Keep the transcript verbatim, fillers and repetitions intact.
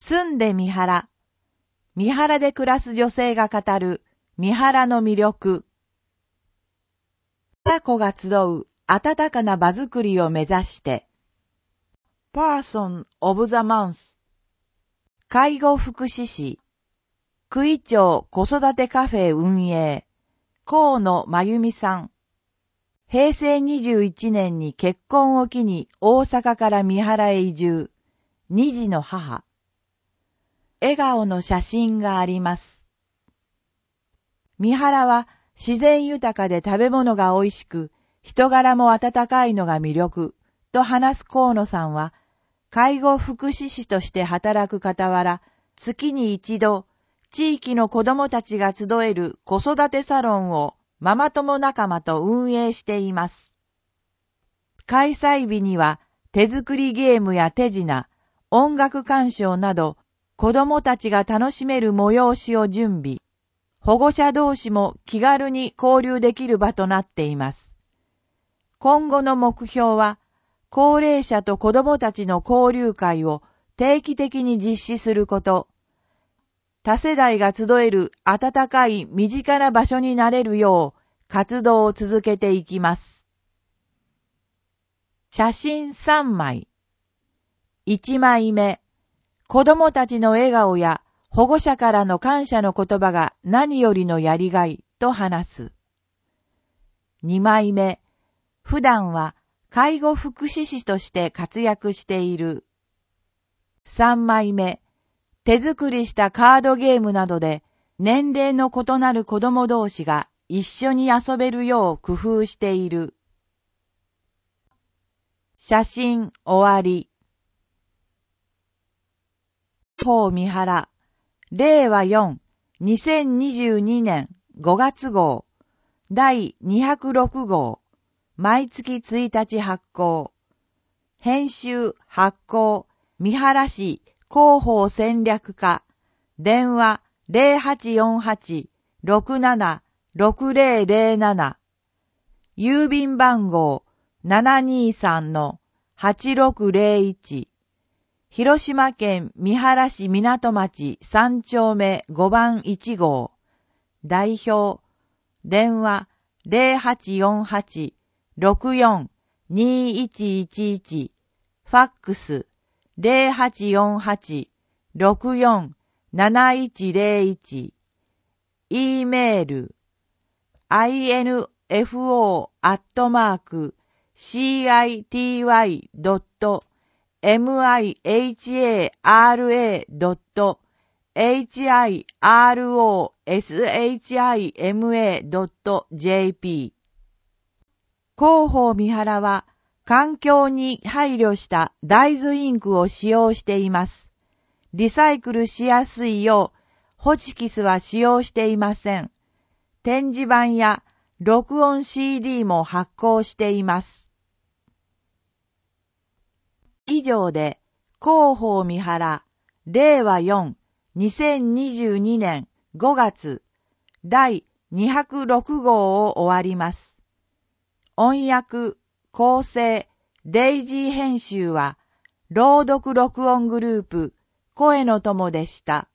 住んで三原。三原で暮らす女性が語る三原の魅力。親子が集う温かな場づくりを目指して。パーソン・オブ・ザ・マンス。介護福祉士。九井町子育てカフェ運営。河野真由美さん。へいせいにじゅういちねんに結婚を機に大阪から三原へ移住。二児の母。笑顔の写真があります。三原は自然豊かで食べ物が美味しく、人柄も温かいのが魅力、と話す河野さんは、介護福祉士として働く傍ら、月に一度、地域の子どもたちが集える子育てサロンをママ友仲間と運営しています。開催日には手作りゲームや手品、音楽鑑賞など子どもたちが楽しめる催しを準備。保護者同士も気軽に交流できる場となっています。今後の目標は、高齢者と子どもたちの交流会を定期的に実施すること。多世代が集える温かい身近な場所になれるよう活動を続けていきます。写真さんまい。いちまいめ。子供たちの笑顔や保護者からの感謝の言葉が何よりのやりがいと話す。にまいめ。普段は介護福祉士として活躍している。さんまいめ。手作りしたカードゲームなどで年齢の異なる子供同士が一緒に遊べるよう工夫している。写真終わり。広報三原、れいわよん、にせんにじゅうにねんごがつ号、だいにひゃくろく号、毎月ついたち発行。編集発行、三原市広報戦略課、電話 ゼロはちよんはち ろくなな ろくゼロゼロなな、郵便番号 ななにさんのはちろくゼロいち、広島県三原市港町さんちょうめごばんいち号、代表、電話 ゼロはちよんはち ろくよん にいちいちいち、ファックスゼロはちよんはち ろくよん なないちゼロいち、E メール、アイエヌエフオー アットマーク シーアイティーワイ ドット ミハラ ドット エイチアイアールオーエスエイチアイエムエー ドット ジェーピー。広報三原は環境に配慮した大豆インクを使用しています。リサイクルしやすいよう、ホチキスは使用していません。展示板や録音 シーディー も発行しています。以上で、広報三原、れいわよん、にせんにじゅうにねんごがつ、だいにひゃくろく号を終わります。音訳、構成、デイジー編集は、朗読録音グループ、声の友でした。